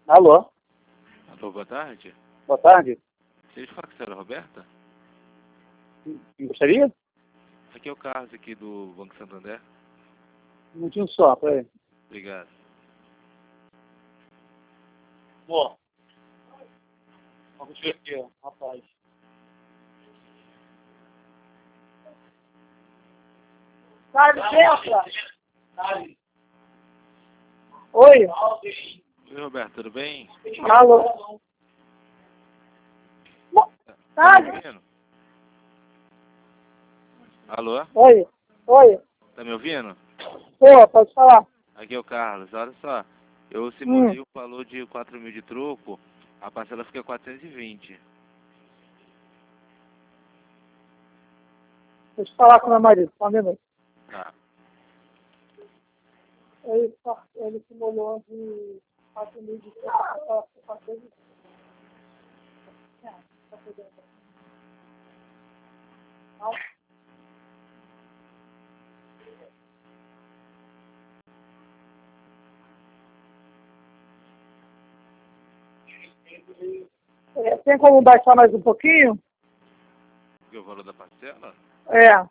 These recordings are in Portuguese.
Alô? Alô, boa tarde. Boa tarde. Vocês falam com a senhora Roberta? Gostaria? Aqui é o Carlos, aqui do Banco Santander. Um minutinho só, peraí. Obrigado. Bom, vamos ver aqui, ó, rapaz. Dá licença! Oi? Oi, Roberto, tudo bem? Alô? Tá me ouvindo? Alô? Oi? Oi? Tá me ouvindo? Pô, pode falar. Aqui é o Carlos, olha só. Eu simulei o valor de 4 mil de troco, a parcela fica 420. Deixa eu falar com meu marido, só um minuto. Tá. Ele simulou de 4 mil de tem como baixar mais um pouquinho? E o valor da parcela? É.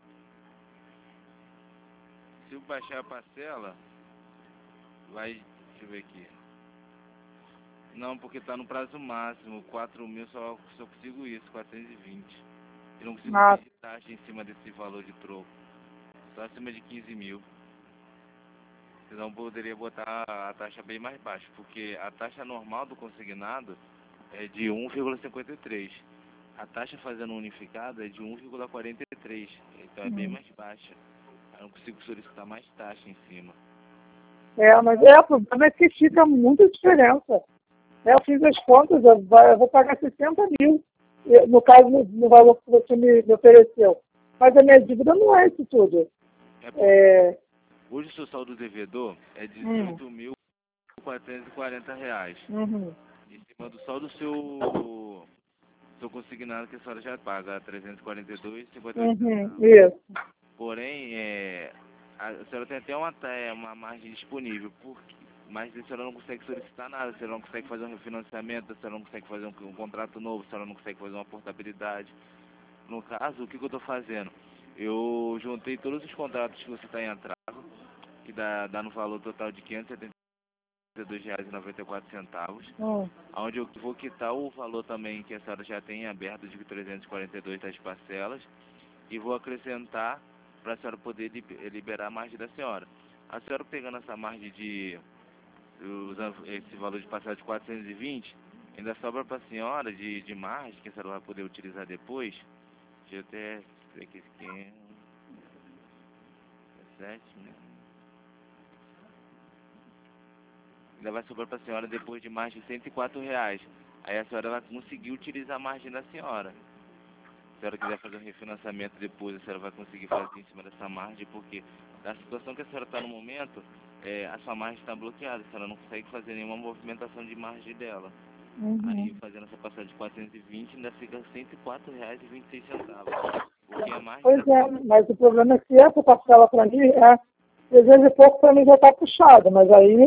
Se eu baixar a parcela, vai... Deixa eu ver aqui. Não, porque tá no prazo máximo. 4 mil só consigo isso, 420. Eu não consigo pedir taxa em cima desse valor de troco. Só acima de 15 mil. Senão poderia botar a taxa bem mais baixa, porque a taxa normal do consignado é de 1,53. A taxa fazendo unificada é de 1,43. Então é bem mais baixa. Eu não consigo solicitar mais taxa em cima. Mas o problema é que fica muita diferença. Eu fiz as contas, eu vou pagar 60 mil, no caso, no valor que você me ofereceu. Mas a minha dívida não é isso tudo. Hoje o seu saldo devedor é R$ 18.440. Em cima do saldo do seu consignado que a senhora já paga, R$ 342,58. Isso. Porém, a senhora tem até uma margem disponível, mas a senhora não consegue solicitar nada, a senhora não consegue fazer um refinanciamento, a senhora não consegue fazer um contrato novo, a senhora não consegue fazer uma portabilidade. No caso, o que eu estou fazendo? Eu juntei todos os contratos que você está em atraso, que dá no valor total de R$ 572,94, onde eu vou quitar o valor também que a senhora já tem aberto de 342 das parcelas, e vou acrescentar para a senhora poder liberar a margem da senhora. A senhora pegando essa margem usando esse valor de parcela de 420, ainda sobra para a senhora de margem, que a senhora vai poder utilizar depois. Deixa eu até ver aqui, 17, né? Ainda vai sobrar para a senhora depois de mais de R$ 104. Aí a senhora vai conseguir utilizar a margem da senhora. Se a senhora quiser fazer um refinanciamento depois, a senhora vai conseguir fazer em cima dessa margem, porque da situação que a senhora está no momento, a sua margem está bloqueada, a senhora não consegue fazer nenhuma movimentação de margem dela. Aí fazendo essa passagem de 420 ainda fica R$ 104,26. Porque a margem Pois mas o problema é que essa parcela para mim é 300 e pouco, para mim já está puxado, mas aí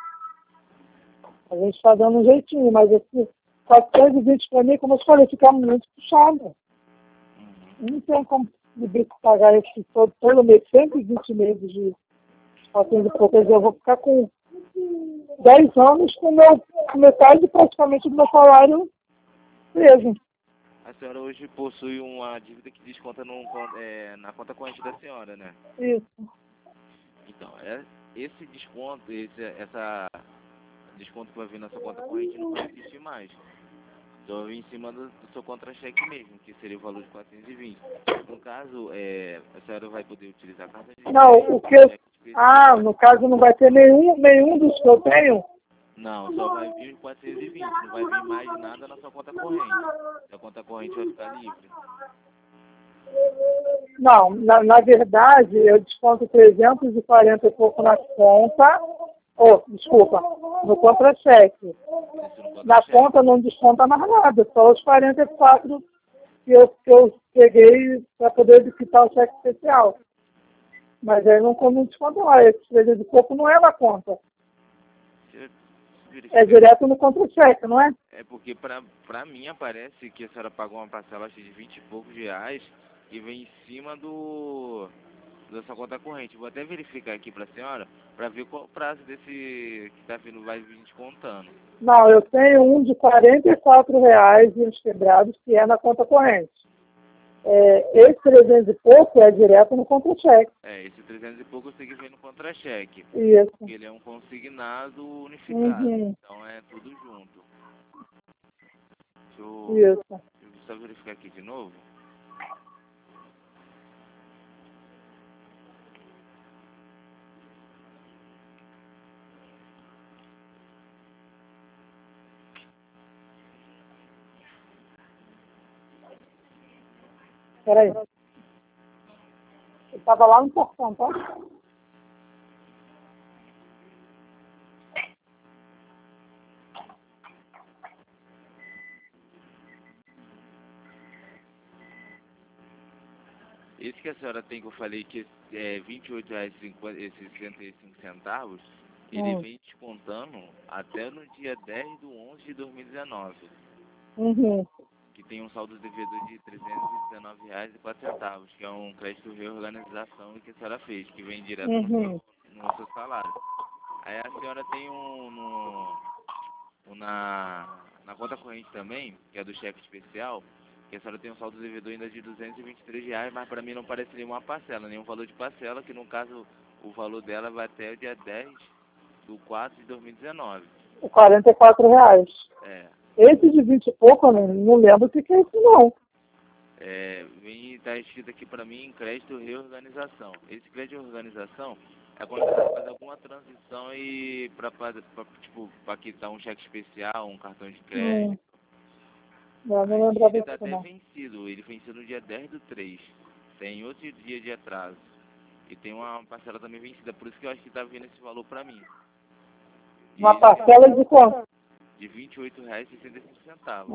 a gente está dando um jeitinho, mas esse 420 para mim, como eu falei, fica muito puxado. Não tem como pagar esse todo mês, 120 meses de 400 e pouco, eu vou ficar com 10 anos com metade praticamente do meu salário preso. A senhora hoje possui uma dívida que desconta na conta corrente da senhora, né? Isso. Então, esse desconto, desconto que vai vir na sua conta corrente não vai existir mais. Só vir em cima do seu contra-cheque mesmo, que seria o valor de 420. No caso, a senhora vai poder utilizar a carta de no caso não vai ter nenhum dos que eu tenho? Não, só vai vir 420, não vai vir mais nada na sua conta corrente. A conta corrente vai ficar livre. Não, na verdade, eu desconto 340 e pouco na conta, no contra-cheque. Na conta não desconta mais nada, só os 44 que eu peguei para poder quitar o cheque especial. Mas aí não desconta lá, esse 300 e pouco não é na conta. verificar. É direto no contra-cheque, não é? É porque pra mim aparece que a senhora pagou uma parcela acho, de 20 e poucos reais e vem em cima da sua conta corrente. Vou até verificar aqui pra senhora pra ver qual o prazo desse que tá vindo, vai vir descontando. Não, eu tenho um de R$ 44 e uns quebrados, que é na conta corrente. Esse 300 e pouco é direto no contra-cheque. Esse 300 e pouco eu sei que vem no contra-cheque. Isso. Porque ele é um consignado unificado. Uhum. Então é tudo junto. Isso. Deixa eu só verificar aqui de novo. Peraí. Eu estava lá no portão, tá? Esse que a senhora tem que eu falei que é R$ 28,65, ele vem descontando até no dia 10/11/2019. Uhum. Que tem um saldo devedor de R$ 319,04, que é um crédito reorganização que a senhora fez, que vem direto no seu salário. Aí a senhora tem na conta corrente também, que é do cheque especial, que a senhora tem um saldo devedor ainda de R$ 223, mas para mim não parece nenhuma parcela, nenhum valor de parcela, que no caso o valor dela vai até o dia 10/4/2019. R$ 44. Esse de 20 e pouco, eu não lembro o que é isso, não. Tá escrito aqui para mim crédito reorganização. Esse crédito reorganização é quando você faz alguma transição e para quitar um cheque especial, um cartão de crédito. Não lembrava Ele tá disso, até não. vencido, ele venceu no dia 10/3. Tem outro dia de atraso. E tem uma parcela também vencida, por isso que eu acho que tá vindo esse valor para mim. Uma parcela de quanto? De R$ 28,65.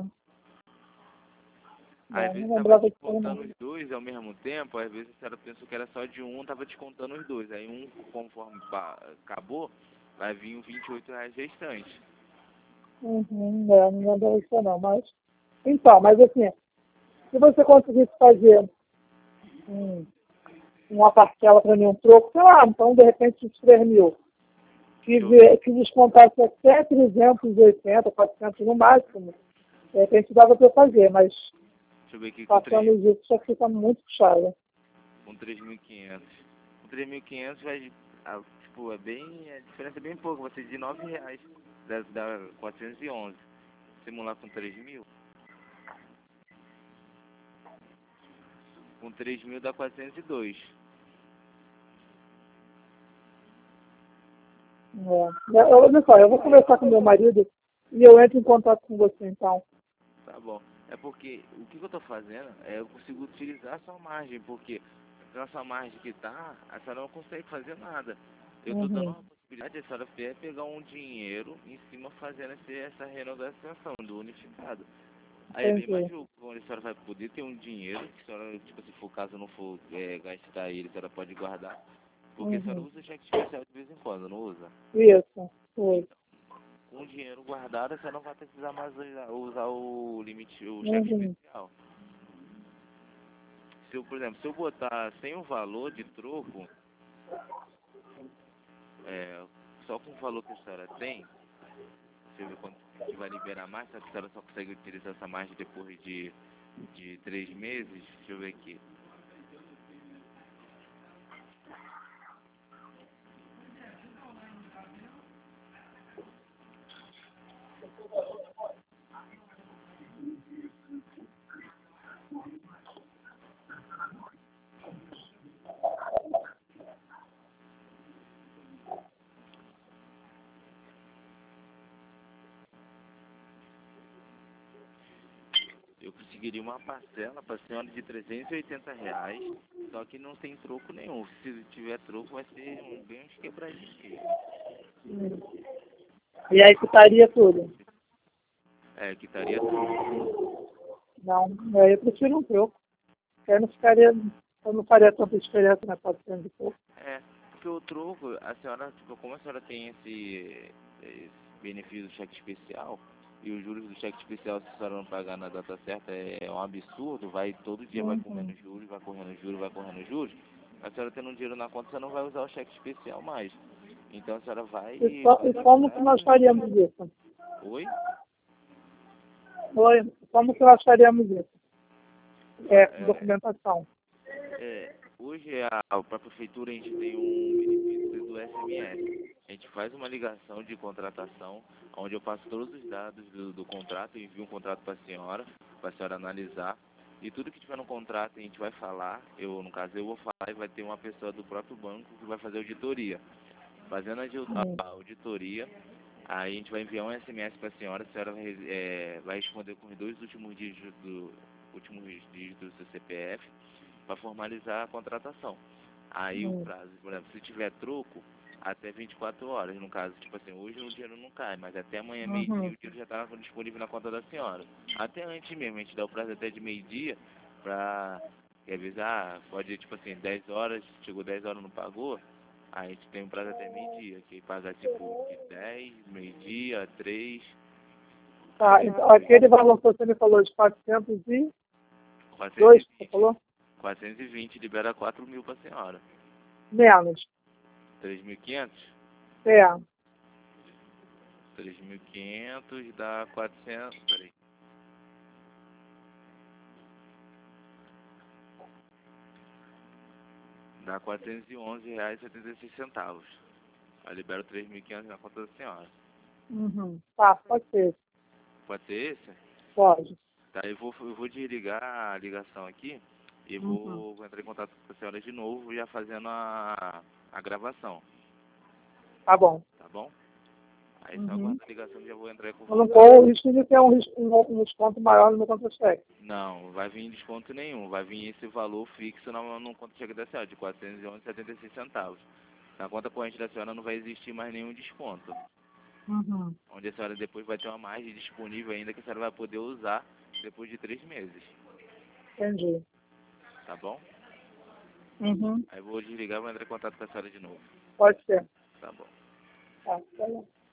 Não, Às vezes não estava lembrava disso, descontando não. os dois ao mesmo tempo, às vezes a senhora pensou que era só de um, estava descontando os dois. Aí um, conforme acabou, vai vir os R$ 28 restante. Não lembrava disso, não. Mas assim, se você conseguisse fazer uma parcela para mim, um troco, sei lá, então de repente uns 3.000, que descontasse até 380, 400 no máximo, de repente dava para eu fazer, mas Deixa eu ver aqui passando isso já fica muito puxado. com 3.500. Com 3.500 vai, tipo, a diferença é bem pouco, vai ser de R$ 9 da 411. Simular com 3.000. Com 3.000 dá 402. Olha só, eu vou conversar com meu marido e eu entro em contato com você então. Tá bom. É porque o que eu tô fazendo eu consigo utilizar a sua margem, porque pela sua margem que tá, a senhora não consegue fazer nada. Eu tô dando uma possibilidade, a senhora pegar um dinheiro em cima fazendo essa renegociação do unificado. Aí é bem mais justo, a senhora vai poder ter um dinheiro, que a senhora, tipo, se for caso não for gastar ele, a senhora pode guardar. Porque a senhora usa cheque especial de vez em quando, não usa? Isso, foi. Com o dinheiro guardado, você não vai precisar mais usar o limite, o cheque especial. Por exemplo, se eu botar sem o valor de troco, só com o valor que a senhora tem, deixa eu ver quanto que vai liberar mais, só que a senhora só consegue utilizar essa margem depois de 3 meses, deixa eu ver aqui. Eu conseguiria uma parcela para a senhora de R$ 380, só que não tem troco nenhum. Se tiver troco, vai ser bem uns quebradinhos. E aí quitaria tudo? Quitaria tudo. Não, eu prefiro um troco. Eu não faria tanta diferença na 400 e pouco. Porque o troco, a senhora, tipo, como a senhora tem benefício do cheque especial, e os juros do cheque especial, se a senhora não pagar na data certa, é um absurdo, todo dia vai comendo juros, vai correndo juros, vai correndo juros. A senhora tendo um dinheiro na conta, você não vai usar o cheque especial mais. Então a senhora vai E como que nós faríamos isso? Oi? Oi, como que nós faríamos isso? Documentação. Hoje para a prefeitura a gente tem um benefício do SMS. A gente faz uma ligação de contratação, onde eu passo todos os dados do contrato, envio um contrato para a senhora analisar. E tudo que tiver no contrato a gente vai falar, no caso eu vou falar e vai ter uma pessoa do próprio banco que vai fazer auditoria. Fazendo a auditoria, aí a gente vai enviar um SMS para a senhora vai responder com os dois últimos dígitos do seu CPF para formalizar a contratação. Aí o prazo, por exemplo, se tiver troco, até 24 horas, no caso, tipo assim, hoje o dinheiro não cai, mas até amanhã meio-dia o dinheiro já está disponível na conta da senhora. Até antes mesmo, a gente dá o prazo até de meio-dia para avisar, pode tipo assim, 10 horas, chegou 10 horas não pagou, aí a gente tem um prazo até meio-dia, que paga tipo de 10, meio-dia, 3. Tá, então aquele valor que você me falou de 402, você falou? 420 libera 4 mil para a senhora. Menos. 3.500? 3.500 dá 400, peraí. Dá R$ 411,76. Aí libero 3.500 na conta da senhora. Tá, pode ser. Pode ser esse? Pode. Tá, eu vou desligar a ligação aqui e vou entrar em contato com a senhora de novo, já fazendo a gravação. Tá bom. Tá bom? Aí só aguarda a ligação que já vou entrar em contato. Eu não corro o risco de ter um desconto maior no meu contra-cheque. Não vai vir desconto nenhum. Vai vir esse valor fixo no contra-cheque da senhora, de R$ 411,76. Na conta corrente da senhora não vai existir mais nenhum desconto. Onde a senhora depois vai ter uma margem disponível ainda que a senhora vai poder usar depois de 3 meses. Entendi. Tá bom? Aí eu vou desligar e vou entrar em contato com a senhora de novo. Pode ser. Tá bom. Tá bom.